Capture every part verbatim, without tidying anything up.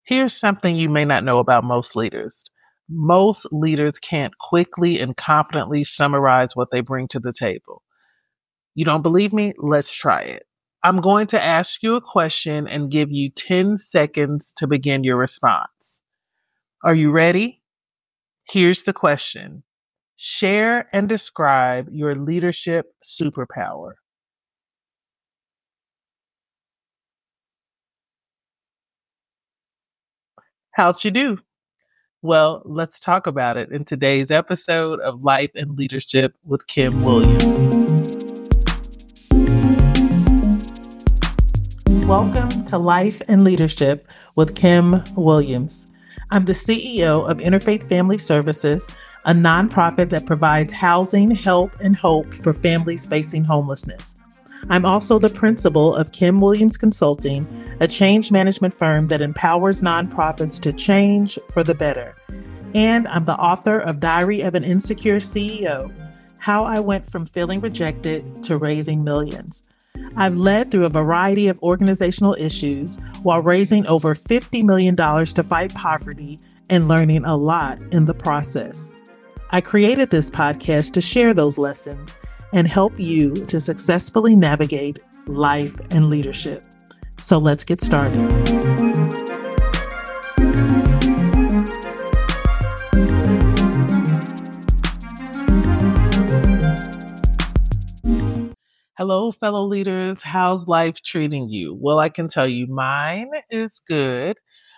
Here's something you may not know about most leaders. Most leaders can't quickly and confidently summarize what they bring to the table. You don't believe me? Let's try it. I'm going to ask you a question and give you ten seconds to begin your response. Are you ready? Here's the question. Share and describe your leadership superpower. How'd you do? Well, let's talk about it in today's episode of Life and Leadership with Kim Williams. Welcome to Life and Leadership with Kim Williams. I'm the C E O of Interfaith Family Services, a nonprofit that provides housing, help, and hope for families facing homelessness. I'm also the principal of Kim Williams Consulting, a change management firm that empowers nonprofits to change for the better. And I'm the author of Diary of an Insecure C E O, How I Went from Feeling Rejected to Raising Millions. I've led through a variety of organizational issues while raising over fifty million dollars to fight poverty and learning a lot in the process. I created this podcast to share those lessons and help you to successfully navigate life and leadership. So let's get started. Hello, fellow leaders. How's life treating you? Well, I can tell you mine is good.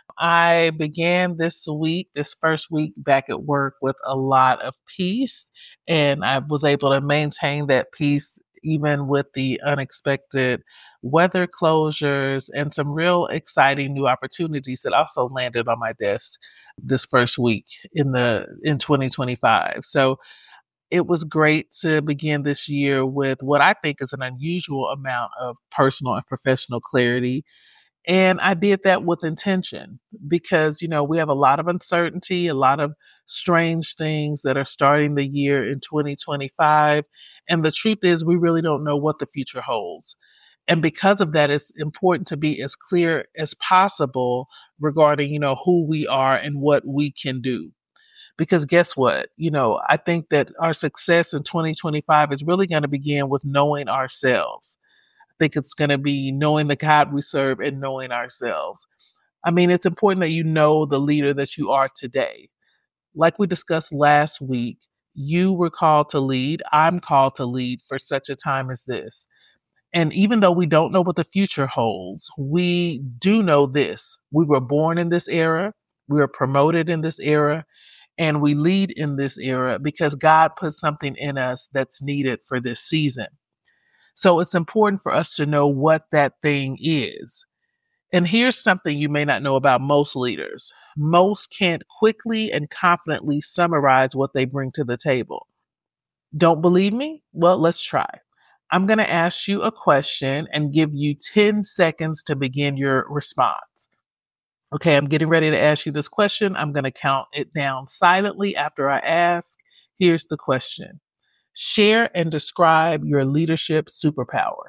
I began this week, this first week back at work with a lot of peace, and I was able to maintain that peace even with the unexpected weather closures and some real exciting new opportunities that also landed on my desk this first week in the in twenty twenty-five. So it was great to begin this year with what I think is an unusual amount of personal and professional clarity. And I did that with intention because, you know, we have a lot of uncertainty, a lot of strange things that are starting the year in twenty twenty-five. And the truth is, we really don't know what the future holds. And because of that, it's important to be as clear as possible regarding, you know, who we are and what we can do. Because guess what? You know, I think that our success in twenty twenty-five is really going to begin with knowing ourselves. I think it's going to be knowing the God we serve and knowing ourselves. I mean, it's important that you know the leader that you are today. Like we discussed last week, you were called to lead. I'm called to lead for such a time as this. And even though we don't know what the future holds, we do know this. We were born in this era. We were promoted in this era and we lead in this era because God put something in us that's needed for this season. So it's important for us to know what that thing is. And here's something you may not know about most leaders. Most can't quickly and confidently summarize what they bring to the table. Don't believe me? Well, let's try. I'm going to ask you a question and give you ten seconds to begin your response. Okay, I'm getting ready to ask you this question. I'm going to count it down silently after I ask. Here's the question. Share and describe your leadership superpower.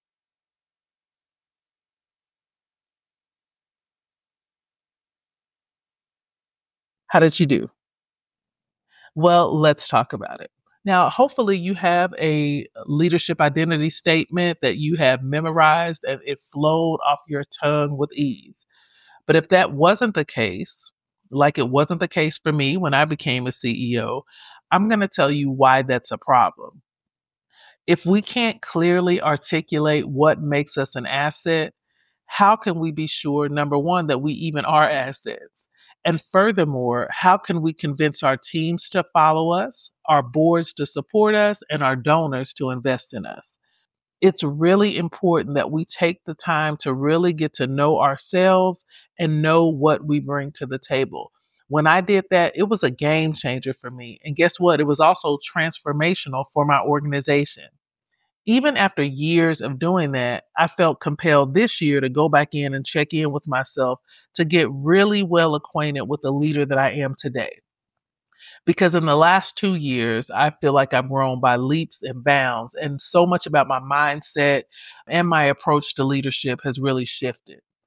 How did you do? Well, let's talk about it. Now, hopefully, you have a leadership identity statement that you have memorized and it flowed off your tongue with ease. But if that wasn't the case, like it wasn't the case for me when I became a C E O, I'm going to tell you why that's a problem. If we can't clearly articulate what makes us an asset, how can we be sure, number one, that we even are assets? And furthermore, how can we convince our teams to follow us, our boards to support us, and our donors to invest in us? It's really important that we take the time to really get to know ourselves and know what we bring to the table. When I did that, it was a game changer for me. And guess what? It was also transformational for my organization. Even after years of doing that, I felt compelled this year to go back in and check in with myself to get really well acquainted with the leader that I am today. Because in the last two years, I feel like I've grown by leaps and bounds, and so much about my mindset and my approach to leadership has really shifted.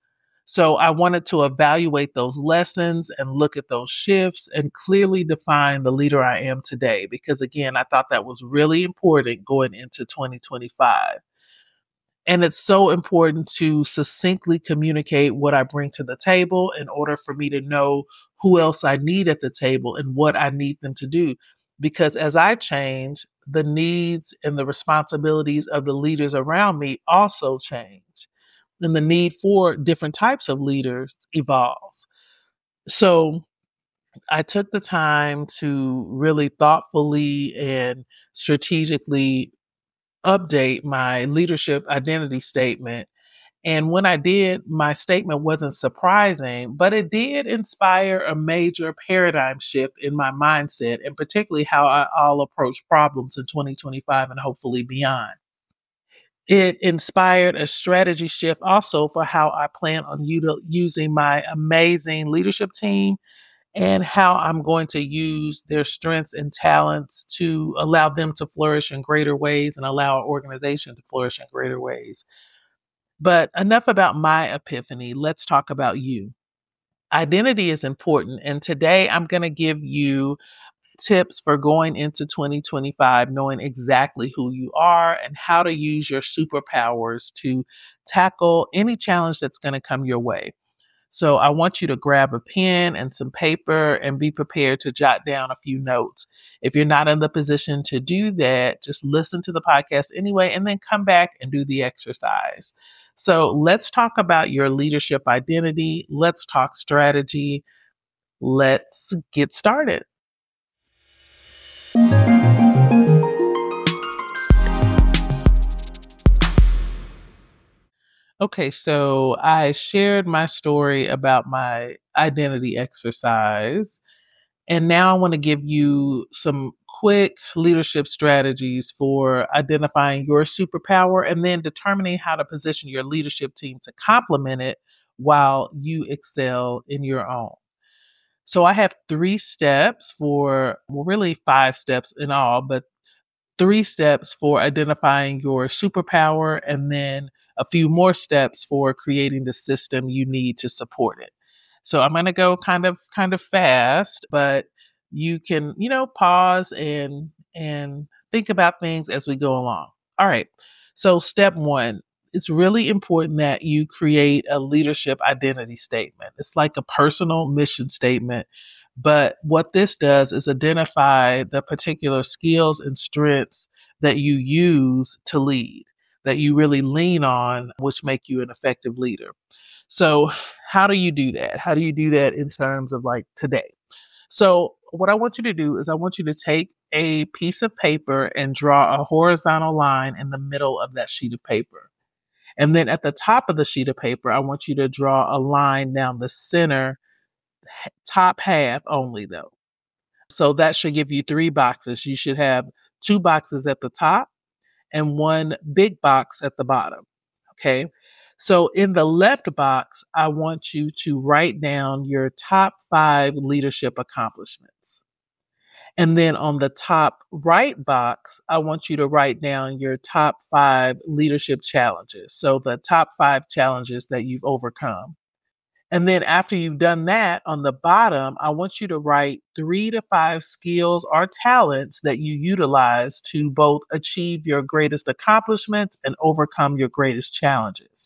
So I wanted to evaluate those lessons and look at those shifts and clearly define the leader I am today. Because again, I thought that was really important going into twenty twenty-five. And it's so important to succinctly communicate what I bring to the table in order for me to know who else I need at the table and what I need them to do. Because as I change, the needs and the responsibilities of the leaders around me also change. And the need for different types of leaders evolves. So I took the time to really thoughtfully and strategically update my leadership identity statement. And when I did, my statement wasn't surprising, but it did inspire a major paradigm shift in my mindset and particularly how I, I'll approach problems in twenty twenty-five and hopefully beyond. It inspired a strategy shift also for how I plan on util- using my amazing leadership team and how I'm going to use their strengths and talents to allow them to flourish in greater ways and allow our organization to flourish in greater ways. But enough about my epiphany. Let's talk about you. Identity is important. And today I'm going to give you tips for going into twenty twenty-five, knowing exactly who you are and how to use your superpowers to tackle any challenge that's going to come your way. So I want you to grab a pen and some paper and be prepared to jot down a few notes. If you're not in the position to do that, just listen to the podcast anyway and then come back and do the exercise. So let's talk about your leadership identity. Let's talk strategy. Let's get started. Okay, so I shared my story about my identity exercise. And now I want to give you some quick leadership strategies for identifying your superpower and then determining how to position your leadership team to complement it while you excel in your own. So I have three steps for, well, really five steps in all, but three steps for identifying your superpower and then a few more steps for creating the system you need to support it. So I'm going to go kind of kind of fast, but you can, you know, pause and and think about things as we go along. All right. So step one, it's really important that you create a leadership identity statement. It's like a personal mission statement. But what this does is identify the particular skills and strengths that you use to lead, that you really lean on, which make you an effective leader. So, how do you do that? How do you do that in terms of like today? So, what I want you to do is I want you to take a piece of paper and draw a horizontal line in the middle of that sheet of paper. And then at the top of the sheet of paper, I want you to draw a line down the center, h- top half only though. So that should give you three boxes. You should have two boxes at the top and one big box at the bottom. Okay. So in the left box, I want you to write down your top five leadership accomplishments. And then on the top right box, I want you to write down your top five leadership challenges. So the top five challenges that you've overcome. And then after you've done that, on the bottom, I want you to write three to five skills or talents that you utilize to both achieve your greatest accomplishments and overcome your greatest challenges.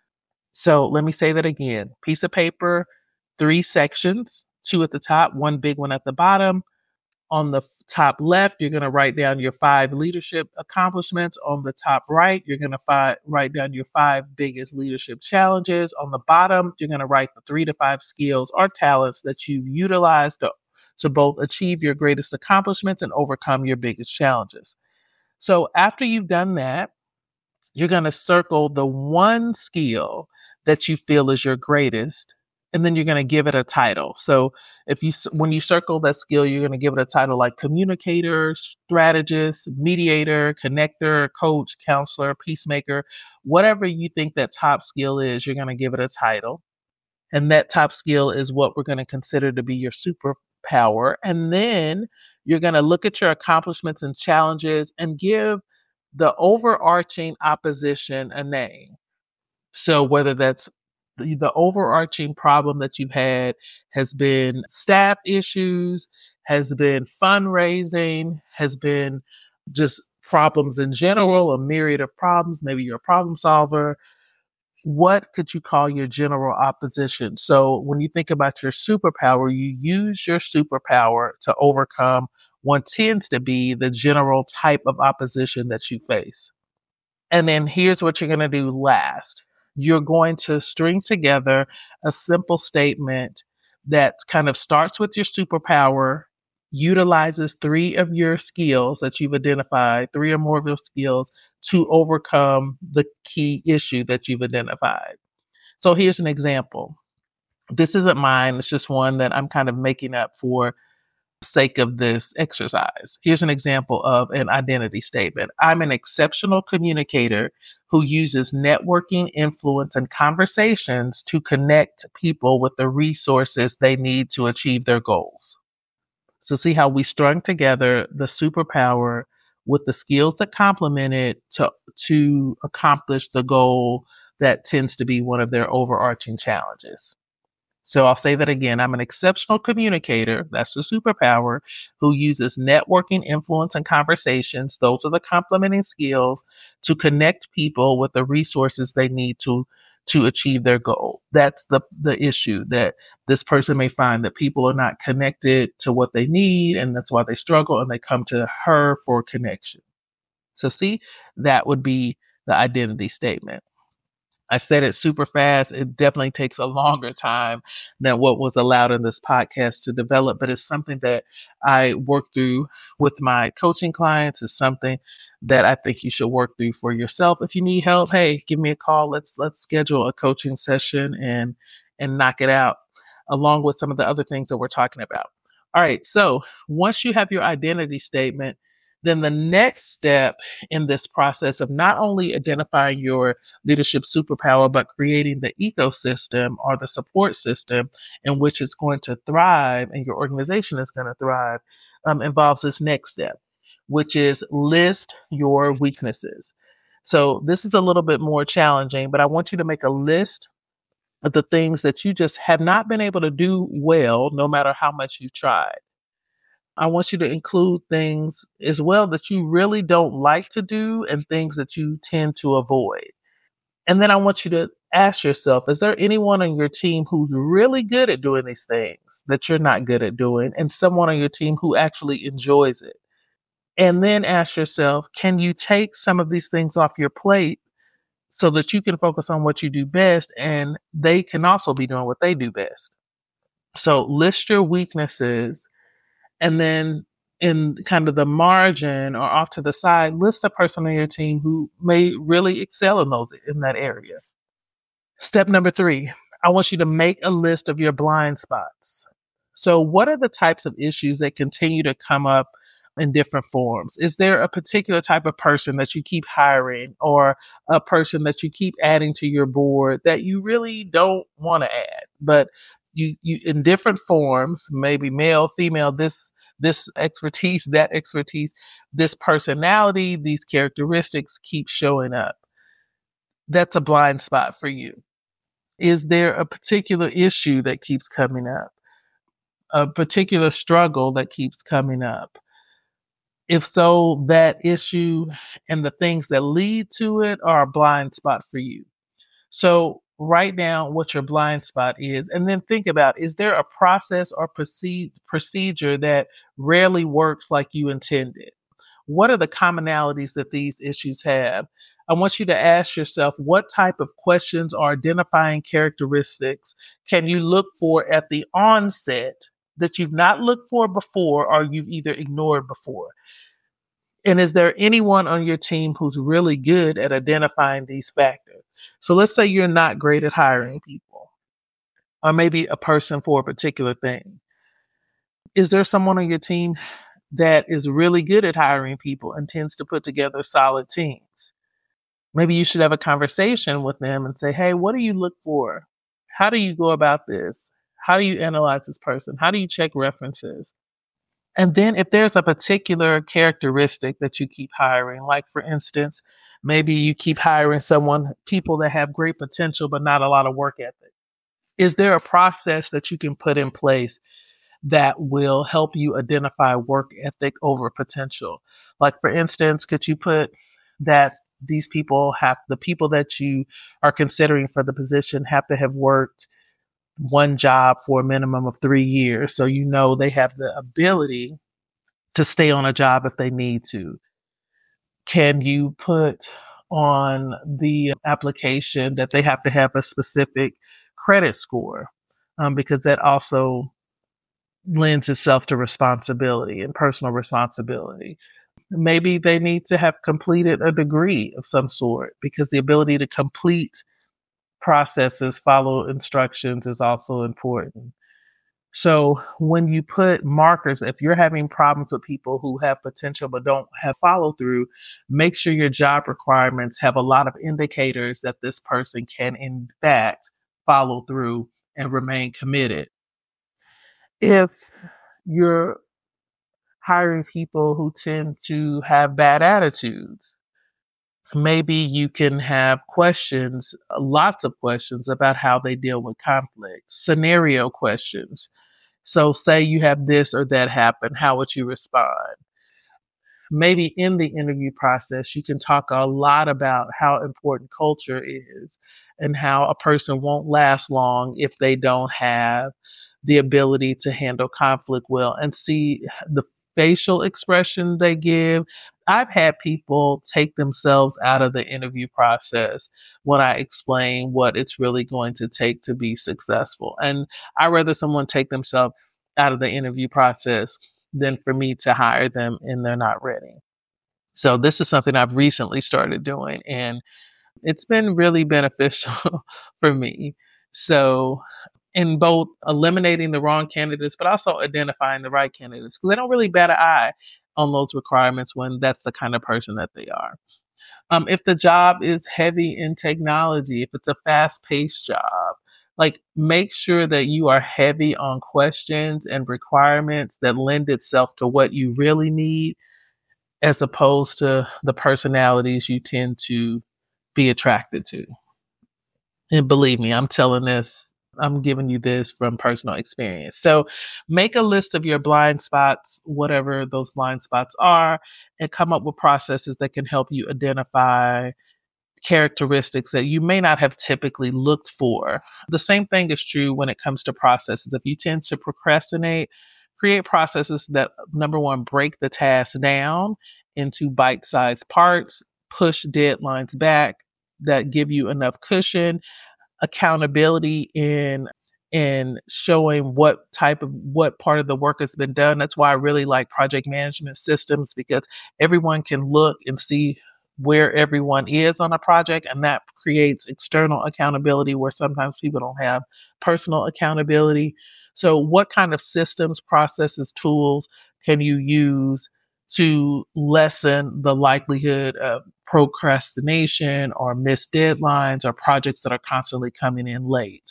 So let me say that again. Piece of paper, three sections, two at the top, one big one at the bottom. On the f- top left, you're going to write down your five leadership accomplishments. On the top right, you're going to fi- write down your five biggest leadership challenges. On the bottom, you're going to write the three to five skills or talents that you've utilized to, to both achieve your greatest accomplishments and overcome your biggest challenges. So after you've done that, you're going to circle the one skill that you feel is your greatest, and then you're going to give it a title. So if you s- when you circle that skill, you're going to give it a title like communicator, strategist, mediator, connector, coach, counselor, peacemaker, whatever you think that top skill is, you're going to give it a title. And that top skill is what we're going to consider to be your superpower. And then you're going to look at your accomplishments and challenges and give the overarching opposition a name. So whether that's the, the overarching problem that you've had has been staff issues, has been fundraising, has been just problems in general, a myriad of problems. Maybe you're a problem solver. What could you call your general opposition? So when you think about your superpower, you use your superpower to overcome what tends to be the general type of opposition that you face. And then here's what you're going to do last. You're going to string together a simple statement that kind of starts with your superpower, utilizes three of your skills that you've identified, three or more of your skills to overcome the key issue that you've identified. So here's an example. This isn't mine, it's just one that I'm kind of making up for sake of this exercise. Here's an example of an identity statement. I'm an exceptional communicator who uses networking, influence, and conversations to connect people with the resources they need to achieve their goals. So, see how we strung together the superpower with the skills that complement it to, to accomplish the goal that tends to be one of their overarching challenges. So I'll say that again. I'm an exceptional communicator. That's the superpower who uses networking, influence, and conversations. Those are the complementing skills to connect people with the resources they need to to achieve their goal. That's the the issue that this person may find that people are not connected to what they need, and that's why they struggle and they come to her for connection. So see, that would be the identity statement. I said it super fast. It definitely takes a longer time than what was allowed in this podcast to develop, but it's something that I work through with my coaching clients. It's something that I think you should work through for yourself. If you need help, hey, give me a call. Let's let's schedule a coaching session and and knock it out along with some of the other things that we're talking about. All right, so once you have your identity statement, then the next step in this process of not only identifying your leadership superpower, but creating the ecosystem or the support system in which it's going to thrive and your organization is going to thrive, um, involves this next step, which is list your weaknesses. So this is a little bit more challenging, but I want you to make a list of the things that you just have not been able to do well, no matter how much you've tried. I want you to include things as well that you really don't like to do and things that you tend to avoid. And then I want you to ask yourself, is there anyone on your team who's really good at doing these things that you're not good at doing, and someone on your team who actually enjoys it? And then ask yourself, can you take some of these things off your plate so that you can focus on what you do best and they can also be doing what they do best? So list your weaknesses, and then in kind of the margin or off to the side, list a person on your team who may really excel in those in that area. Step number three, I want you to make a list of your blind spots. So what are the types of issues that continue to come up in different forms? Is there a particular type of person that you keep hiring or a person that you keep adding to your board that you really don't want to add, but you, you in different forms, maybe male, female, this this expertise, that expertise, this personality, these characteristics keep showing up. That's a blind spot for you. Is there a particular issue that keeps coming up? A particular struggle that keeps coming up? If so, that issue and the things that lead to it are a blind spot for you. So write down what your blind spot is and then think about, is there a process or proceed, procedure that rarely works like you intended? What are the commonalities that these issues have? I want you to ask yourself, what type of questions or identifying characteristics can you look for at the onset that you've not looked for before or you've either ignored before? And is there anyone on your team who's really good at identifying these factors? So let's say you're not great at hiring people, or maybe a person for a particular thing. Is there someone on your team that is really good at hiring people and tends to put together solid teams? Maybe you should have a conversation with them and say, hey, what do you look for? How do you go about this? How do you analyze this person? How do you check references? And then if there's a particular characteristic that you keep hiring, like for instance, maybe you keep hiring someone, people that have great potential but not a lot of work ethic. Is there a process that you can put in place that will help you identify work ethic over potential? Like for instance, could you put that these people have the people that you are considering for the position have to have worked one job for a minimum of three years so you know they have the ability to stay on a job if they need to? Can you put on the application that they have to have a specific credit score? Um, because that also lends itself to responsibility and personal responsibility. Maybe they need to have completed a degree of some sort because the ability to complete processes, follow instructions is also important. So when you put markers, if you're having problems with people who have potential but don't have follow through, make sure your job requirements have a lot of indicators that this person can, in fact, follow through and remain committed. If you're hiring people who tend to have bad attitudes, maybe you can have questions, lots of questions about how they deal with conflict, scenario questions. So, say you have this or that happen, how would you respond? Maybe in the interview process, you can talk a lot about how important culture is and how a person won't last long if they don't have the ability to handle conflict well and see the facial expression they give. I've had people take themselves out of the interview process when I explain what it's really going to take to be successful. And I'd rather someone take themselves out of the interview process than for me to hire them and they're not ready. So this is something I've recently started doing and it's been really beneficial for me. So in both eliminating the wrong candidates, but also identifying the right candidates, because they don't really bat an eye on those requirements when that's the kind of person that they are. Um, if the job is heavy in technology, if it's a fast paced job, like make sure that you are heavy on questions and requirements that lend itself to what you really need as opposed to the personalities you tend to be attracted to. And believe me, I'm telling this, I'm giving you this from personal experience. So make a list of your blind spots, whatever those blind spots are, and come up with processes that can help you identify characteristics that you may not have typically looked for. The same thing is true when it comes to processes. If you tend to procrastinate, create processes that, number one, break the task down into bite sized parts, push deadlines back that give you enough cushion, accountability in in showing what type of what part of the work has been done. That's why I really like project management systems because everyone can look and see where everyone is on a project and that creates external accountability where sometimes people don't have personal accountability. So what kind of systems, processes, tools can you use to lessen the likelihood of procrastination or missed deadlines or projects that are constantly coming in late?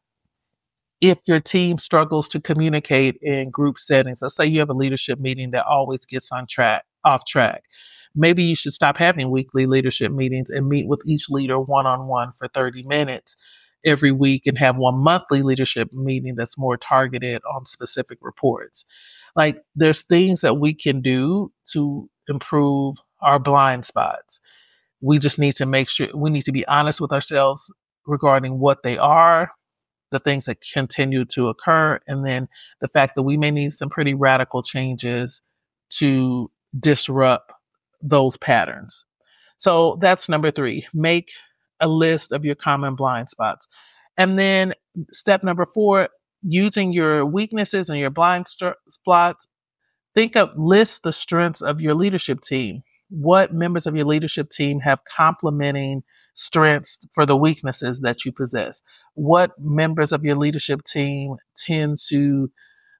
If your team struggles to communicate in group settings, let's say you have a leadership meeting that always gets on track, off track. Maybe you should stop having weekly leadership meetings and meet with each leader one on one for thirty minutes every week and have one monthly leadership meeting that's more targeted on specific reports. Like there's things that we can do to improve our blind spots. We just need to make sure we need to be honest with ourselves regarding what they are, the things that continue to occur, and then the fact that we may need some pretty radical changes to disrupt those patterns. So that's number three. Make a list of your common blind spots. And then step number four, using your weaknesses and your blind st- spots, think of list the strengths of your leadership team. What members of your leadership team have complementing strengths for the weaknesses that you possess? What members of your leadership team tend to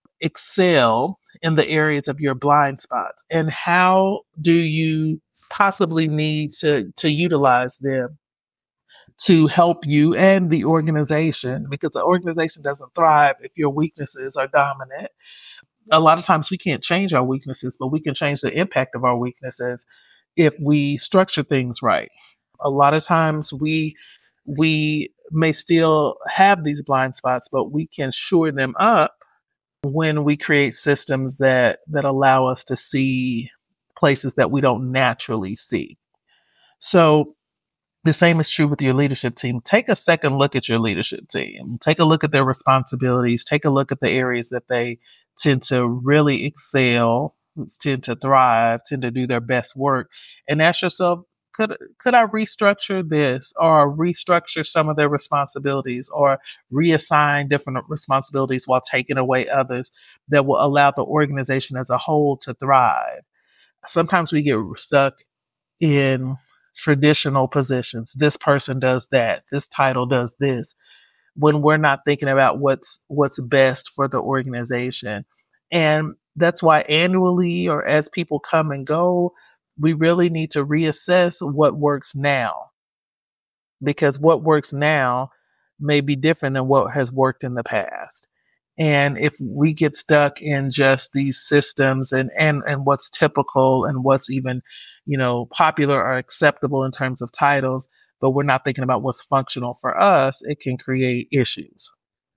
excel in the areas of your blind spots? And how do you possibly need to, to utilize them to help you and the organization? Because the organization doesn't thrive if your weaknesses are dominant. A lot of times we can't change our weaknesses, but we can change the impact of our weaknesses if we structure things right. A lot of times we we may still have these blind spots, but we can shore them up when we create systems that that allow us to see places that we don't naturally see. So the same is true with your leadership team. Take a second look at your leadership team. Take a look at their responsibilities. Take a look at the areas that they tend to really excel, tend to thrive, tend to do their best work, and ask yourself, could could I restructure this, or restructure some of their responsibilities, or reassign different responsibilities while taking away others that will allow the organization as a whole to thrive? Sometimes we get stuck in traditional positions. This person does that. This title does this. When we're not thinking about what's what's best for the organization. And that's why annually, or as people come and go, we really need to reassess what works now, because what works now may be different than what has worked in the past. And if we get stuck in just these systems and and and what's typical and what's even, you know, popular or acceptable in terms of titles, but we're not thinking about what's functional for us, it can create issues.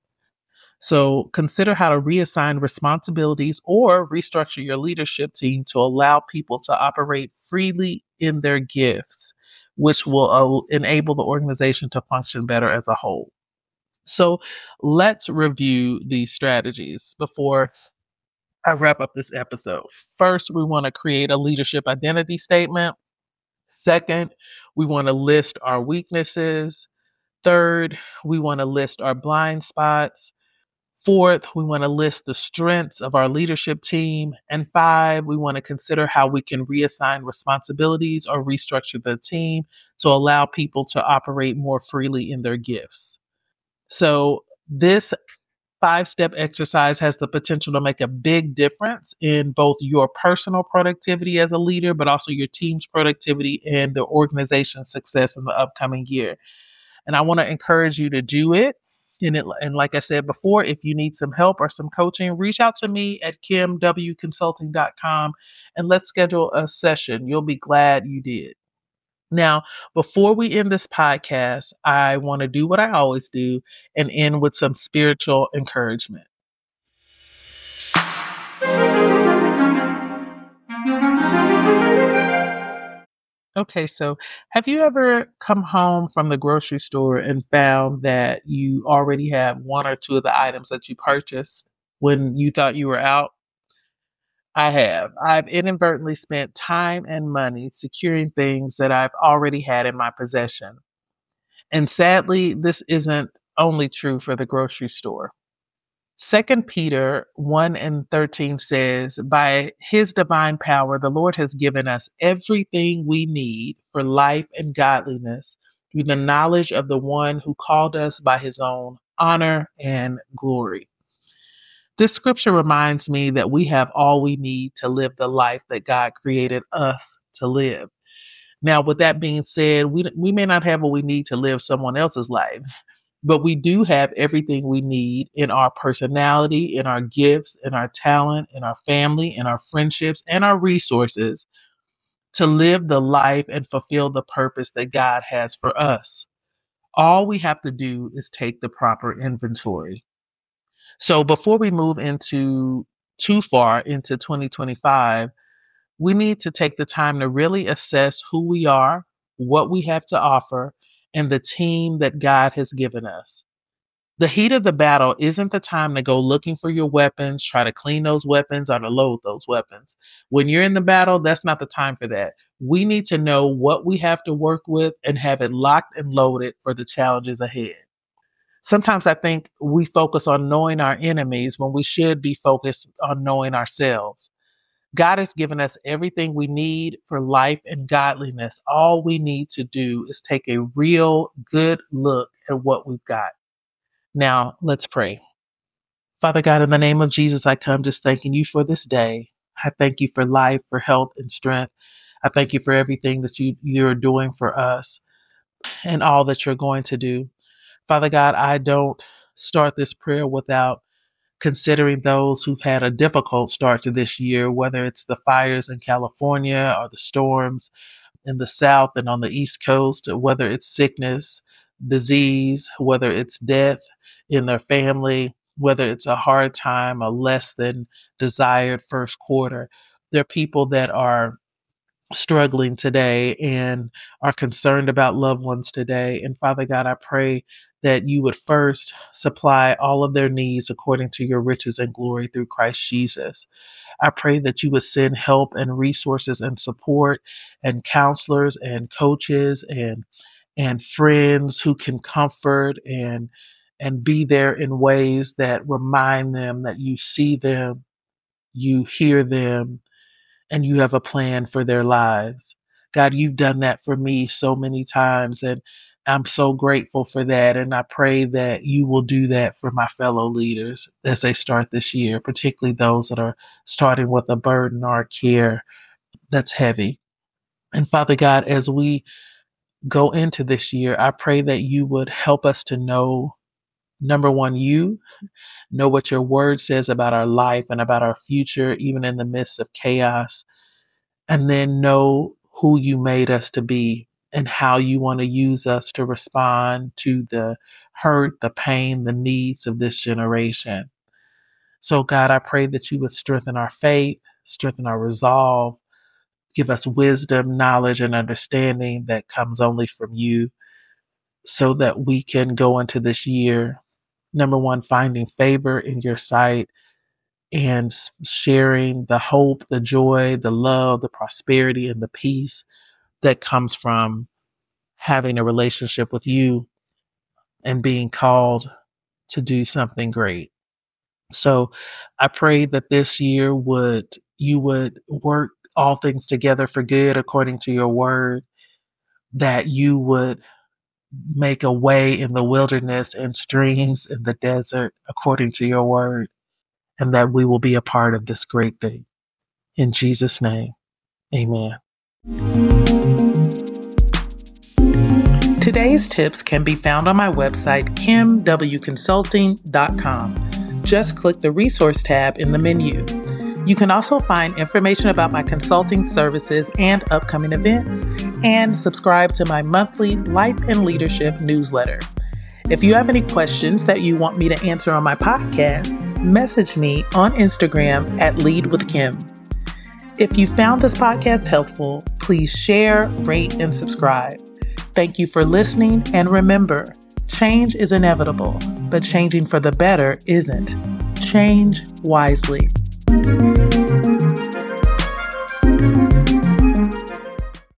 So consider how to reassign responsibilities or restructure your leadership team to allow people to operate freely in their gifts, which will uh, enable the organization to function better as a whole. So let's review these strategies before I wrap up this episode. First, we want to create a leadership identity statement. Second, we want to list our weaknesses. Third, we want to list our blind spots. Fourth, we want to list the strengths of our leadership team. And five, we want to consider how we can reassign responsibilities or restructure the team to allow people to operate more freely in their gifts. So, this five step exercise has the potential to make a big difference in both your personal productivity as a leader, but also your team's productivity and the organization's success in the upcoming year. And I want to encourage you to do it. And, it, and like I said before, if you need some help or some coaching, reach out to me at kim w consulting dot com and let's schedule a session. You'll be glad you did. Now, before we end this podcast, I want to do what I always do and end with some spiritual encouragement. Okay, so have you ever come home from the grocery store and found that you already have one or two of the items that you purchased when you thought you were out? I have. I've inadvertently spent time and money securing things that I've already had in my possession. And sadly, this isn't only true for the grocery store. Second Peter one and thirteen says, by his divine power, the Lord has given us everything we need for life and godliness through the knowledge of the one who called us by his own honor and glory. This scripture reminds me that we have all we need to live the life that God created us to live. Now, with that being said, we, we may not have what we need to live someone else's life, but we do have everything we need in our personality, in our gifts, in our talent, in our family, in our friendships, and our resources to live the life and fulfill the purpose that God has for us. All we have to do is take the proper inventory. So before we move into too far into twenty twenty-five, we need to take the time to really assess who we are, what we have to offer, and the team that God has given us. The heat of the battle isn't the time to go looking for your weapons, try to clean those weapons, or to load those weapons. When you're in the battle, that's not the time for that. We need to know what we have to work with and have it locked and loaded for the challenges ahead. Sometimes I think we focus on knowing our enemies when we should be focused on knowing ourselves. God has given us everything we need for life and godliness. All we need to do is take a real good look at what we've got. Now, let's pray. Father God, in the name of Jesus, I come just thanking you for this day. I thank you for life, for health and strength. I thank you for everything that you, you're doing for us and all that you're going to do. Father God, I don't start this prayer without considering those who've had a difficult start to this year, whether it's the fires in California or the storms in the South and on the East Coast, whether it's sickness, disease, whether it's death in their family, whether it's a hard time, a less than desired first quarter. There are people that are struggling today and are concerned about loved ones today. And Father God, I pray that you would first supply all of their needs according to your riches and glory through Christ Jesus. I pray that you would send help and resources and support and counselors and coaches and and friends who can comfort and and be there in ways that remind them that you see them, you hear them, and you have a plan for their lives. God, you've done that for me so many times, and I'm so grateful for that. And I pray that you will do that for my fellow leaders as they start this year, particularly those that are starting with a burden or a care that's heavy. And Father God, as we go into this year, I pray that you would help us to know, number one, you, know what your word says about our life and about our future, even in the midst of chaos, and then know who you made us to be and how you want to use us to respond to the hurt, the pain, the needs of this generation. So God, I pray that you would strengthen our faith, strengthen our resolve, give us wisdom, knowledge, and understanding that comes only from you so that we can go into this year, number one, finding favor in your sight and sharing the hope, the joy, the love, the prosperity, and the peace that comes from having a relationship with you and being called to do something great. So I pray that this year would you would work all things together for good according to your word, that you would make a way in the wilderness and streams in the desert according to your word, and that we will be a part of this great thing. In Jesus' name, amen. Today's tips can be found on my website, kim w consulting dot com. Just click the resource tab in the menu. You can also find information about my consulting services and upcoming events, and subscribe to my monthly Life and Leadership newsletter. If you have any questions that you want me to answer on my podcast, message me on Instagram at Lead with Kim. If you found this podcast helpful, please share, rate, and subscribe. Thank you for listening, and remember, change is inevitable, but changing for the better isn't. Change wisely.